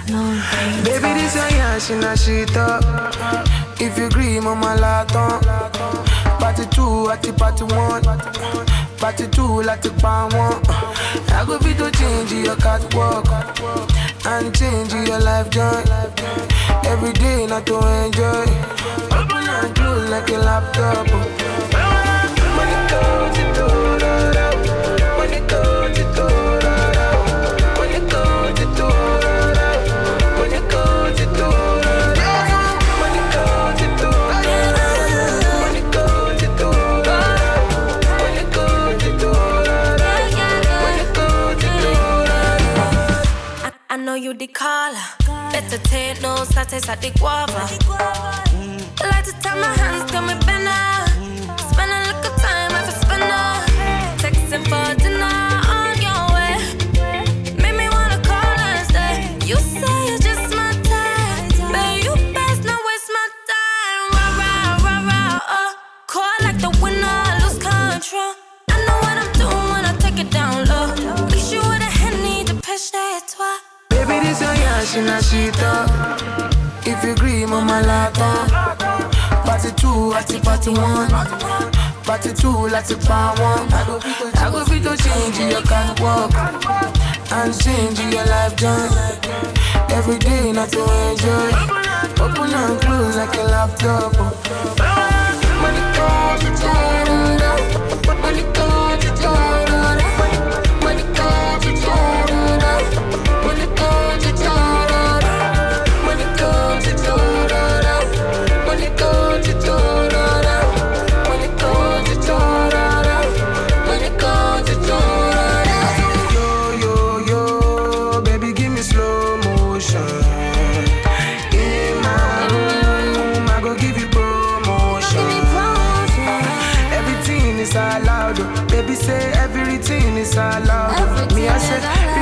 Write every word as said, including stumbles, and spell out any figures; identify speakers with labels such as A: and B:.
A: Baby, this a yash in a shit up. If you agree, mama laton. Party two, at the party one. Party two, like the pan one. I go be to change your catwalk and change your life joy. Every day, not to enjoy. Open and close like a laptop. Money goes to do, money goes to do, money goes to do, money goes to do, money goes to do, money goes to do, money goes to do, money goes to do.
B: I know you the caller. Better take no status at the guava. I like to tie my hands, got me better. Spend a little time as a spinner. Texting for dinner on your way. Make me wanna call and stay. You say it's just my time, but you best not waste my time. Rah, rah, rah, rah, uh. Call like the winner, lose control. I know what I'm doing when I take it down low. Mix you with a Henny, the pêche et toi.
A: Baby, this a yash in a shit up. If you agree, mama laton. Party two, at the party one. Party two, like the pan one. I go I go fit to change your catwalk and change your life journey. Every day, not to enjoy. Open and close like a laptop. Money comes to do, money comes to do, money comes to do. Money comes to do, money comes to do, money comes to do, money comes to do, money comes to do. Yo, yo, yo, baby, give me slow motion. In my room, I go give you promotion. Everything is allowed, baby say everything is allowed. Me I say.